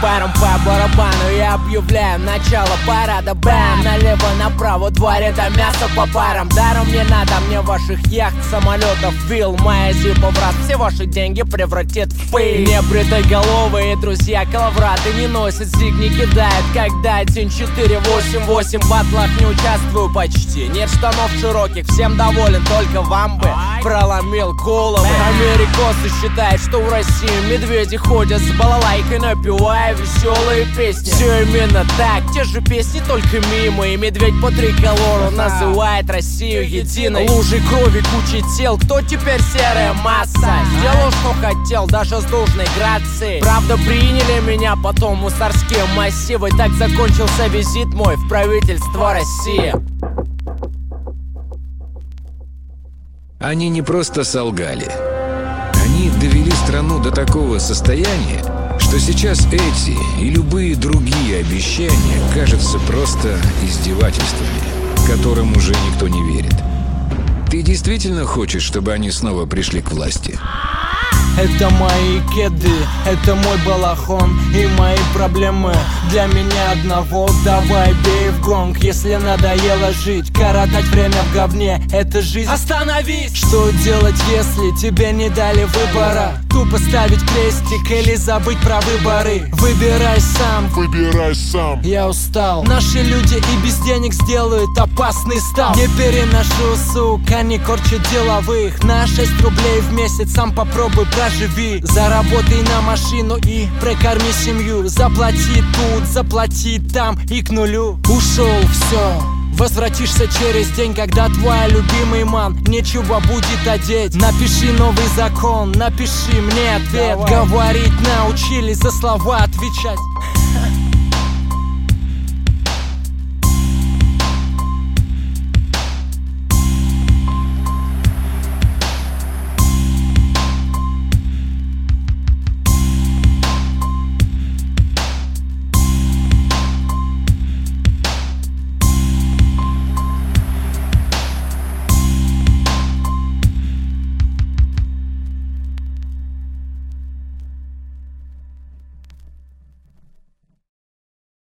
парам по барабану я объявляю начало парада. Бэм, налево-направо, два ряда мяса по парам. Даром не надо мне ваших яхт, самолетов, вилл. Моя зипа, брат, все ваши деньги превратит в пыль. Небритоголовые друзья коловраты не носят, зиг не кидают, когда 1488. В батлах не участвую почти, нет штанов широких, всем доволен, только вам бы проломил головы. Америкосы считают, что в России медведи ходят с балалайкой, напевая веселые песни. Все именно так, те же песни, только мимо. И медведь по триколору называет Россию единой лужей крови, кучей тел. Кто теперь серая масса? Сделал, что хотел, даже с должной грацией. Правда, приняли меня потом мусорские массивы. Так закончился визит мой в правительство России. Они не просто солгали. Они довели страну до такого состояния, что сейчас эти и любые другие обещания кажутся просто издевательствами, которым уже никто не верит. Ты действительно хочешь, чтобы они снова пришли к власти? Это мои кеды, это мой балахон и мои проблемы для меня одного. Давай бей в гонг, если надоело жить, коротать время в говне, это жизнь. Остановись! Что делать, если тебе не дали выбора? Тупо ставить крестик или забыть про выборы? Выбирай сам, выбирай сам. Я устал. Наши люди и без денег сделают опасный став. Не переношу, сука, не корчат деловых. На 6 рублей в месяц сам попробуй проживи. Заработай на машину и прокорми семью. Заплати тут, заплати там и к нулю. Ушел, все. Возвратишься через день, когда твой любимый ман нечего будет одеть. Напиши новый закон, напиши мне ответ. Говорить научились, за слова отвечать.